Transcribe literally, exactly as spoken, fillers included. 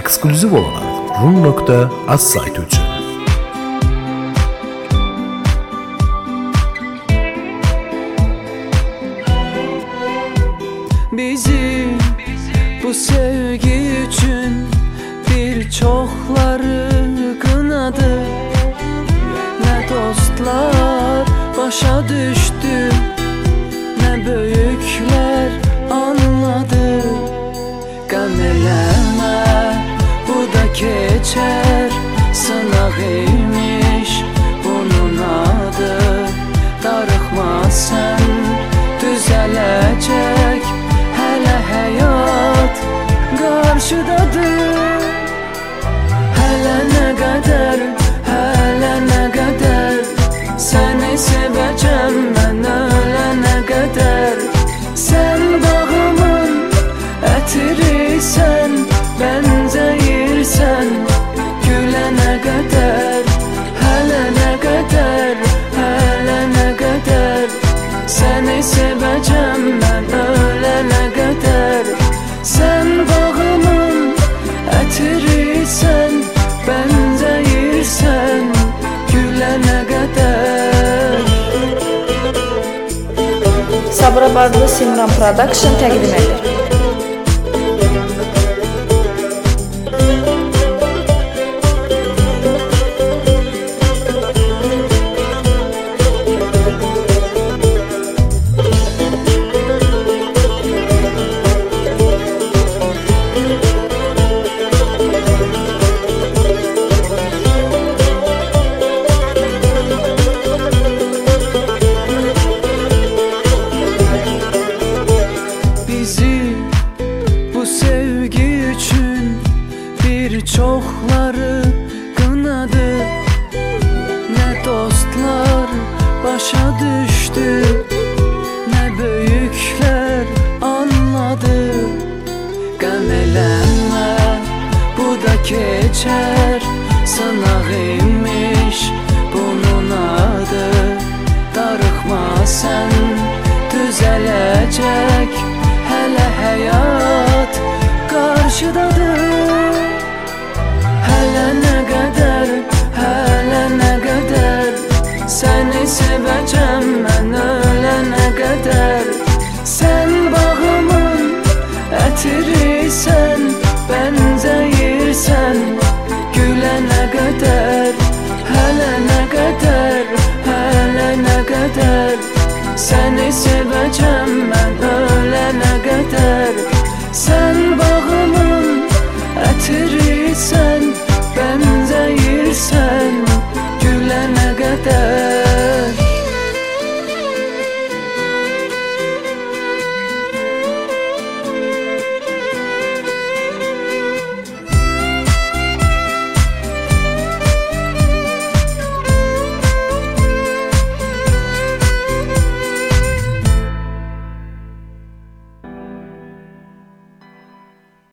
ekskluziv olaraq rum nöqtə az saytı üçün. Bizim bu sevgi üçün bir çoxları qınadı. Nə dostlar başa düşdü, nə böyüklər anladı. Qəm eləmə, bu da keçər, sınaq imiş bunun adı. Darıxma sən, düzələcək, hələ həyat qarşıdadır. Hələ nə qədər, hələ nə qədər səni sevəcəm mən ölənə qədər. Sən bağımın ətirisən, bənzəyirsən gülənə qədər. Hələ nə qədər, hələ nə qədər səni sevəcəm mən ölənə qədər. Sən bağımın ətirisən, bənzəyirsən gülənə qədər. Sabirabadlı Simran Production təqdim edir. Çoxları qınadı, nə dostlar başa düşdü, nə böyüklər anladı. Qəm eləmə, bu da keçər, sınaq imiş bunun adı. Darıxma sən, düzələcək, hələ həyat qarşıdadır. Hələ nə qədər, hələ nə qədər səni sevəcəm mən ölənə qədər. Sən bağımın ətirisən, bənzəyirsən gülənə qədər. Hələ nə qədər, hələ nə qədər səni sevəcəm